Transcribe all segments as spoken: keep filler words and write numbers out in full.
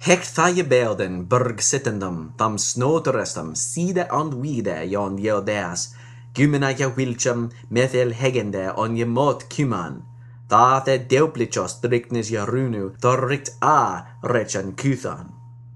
Hecht tha je beelden, burg sittendum, tam snoterestum, side and wide jon je deas, gumina je wilchum, methel hegende on je mot kuman. Tha the deuplichos driknis je runu, thorrikt a rechan kuthan.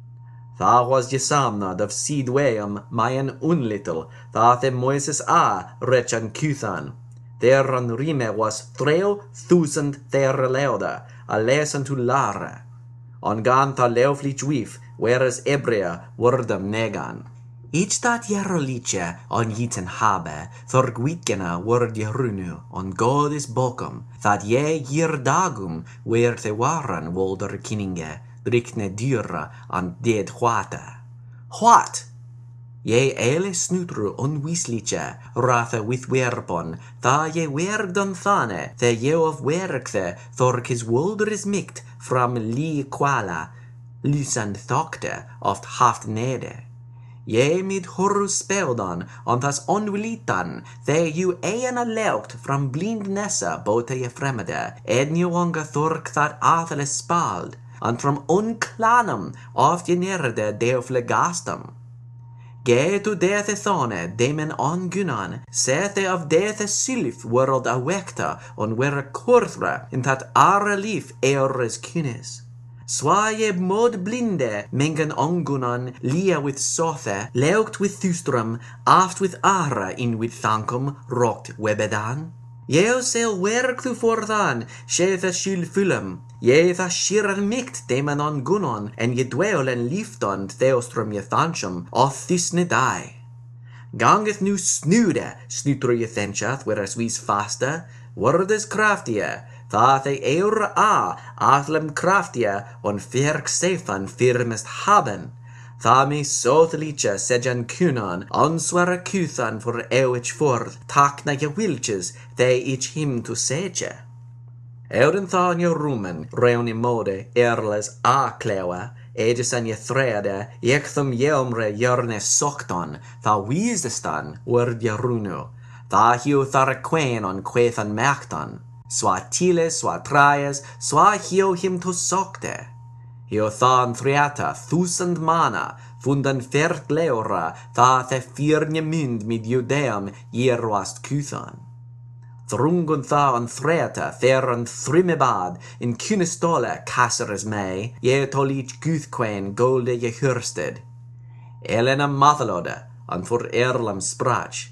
Tha was je samnad of seedweum, mayan unlittle, tha the Moises a rechan kuthan. There on rime was threo thousand there leoda, a lesson to lara. On gan ta leoflich wif, whereas ebrea wordum negan. Each dat jeroliche on jiten habe, thorg witgena word jerunu, on god is bokum, that je jirdagum, where the waran wolder kinninge, drikne dyra an dead hwata. What? Je ele snutru onwisliche, ratha with werpon, tha je werdon thane, the je of werkthe, thorg his wolder is mikt, from li quala, lysand thokte, oft haft nede. Je mid horus speldan, on thas onwilitan, the ju eana leukt from blindnessa bote je fremmede, ed nu onga thork that atheles spald, and from unclanum oft je nerde deoflegastum. Ge to death thone, demen on gunan, sethe of death sylf world awekta, on were kurthra, in that ara leaf eores kunis. Swaje mod blinde, mengen ongunan, lia with sothe, leukt with thustrum, aft with ara in with thankum, rokt webedan. Jeo sel werk thu forthan, she the shil fulum, je the shiran mikt deman on gunon, en je dwell en liefdon theostrum je thanchum, oth this nedai. Gangeth nu snude, snutru je thenchath, whereas we's faster, word is craftier, tha the eure a, athlem craftier, on ferk sefan firmest haben. Tha me sothliche sejan kunan, answara kuthan for ewich forth, takna je wilches, they each him to seje. Euren tha je rumen, reuni mode, erles a klewa, edis an je threde, jekthum jeomre jerne sokton, tha wiesestan, word je runu, tha hiu thara quain on quethan merktan, swa tiles, swa traes, swa hio him to sokte. Hio than threata, thusand mana, fundan fert leora, tha the firne mynd mid judeum jeroast kuthan. Thrungun tha an threata, ther an thrimebad, in kunistole caceres mei, je tolich guthquain golde je hursted. Elena mathalode, an for erlam sprach.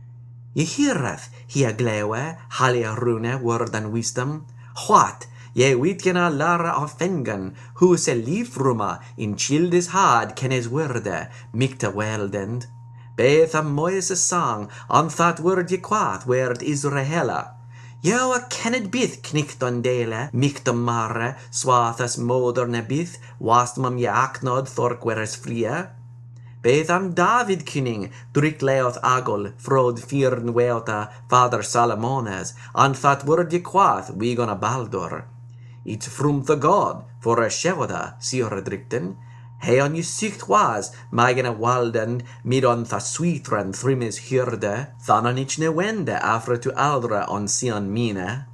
Je hireth, hia glewe, halia rune, word and wisdom. What? Je witgena lara of fengan, who se liefruma, in childis hard kenes worde, mikta weldend. Beth am Moises sang, on that word je quath, word Israela. Yo a kenned bith knicht on dele, mikta mare, swathas moderne bith, wasmam je aknod thork weres fria. Beth am David kinning, drik leoth agol, frod firn weota, father Salomones, on that word je quath, we gonna baldur. It's from the god, for a shevoda, sior drikten. He on you sicht was, magena walden, mid on tha sweetran thrimis hyrde, than on ich ne wende afra to aldra on sion mine.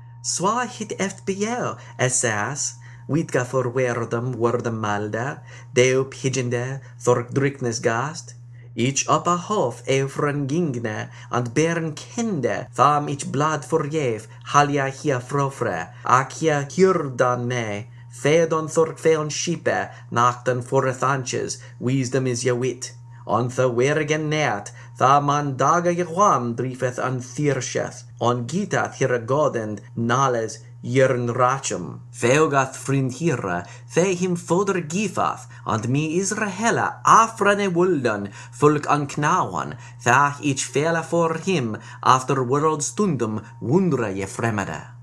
Swa hit eft biel, esas, witga for werdum wordum malda, deu pigende, thork driknes gast. Each up a hof eufran gingne, and bern kende, tham each blad for jev, halia hia frofre, acia hyrdan me, fedon thork feon shipe, nachtan forethanches, wisdom is je wit. On the wergen neat, tha man daga jehwam driefeth an thirsheth, on gitath hira godend, nales, Jern rachum, feogath friend hira, the him foder gifath, and me Israhela afrane wuldan, fulk an knawan, thach each fela for him, after world stundum wundra je fremmede.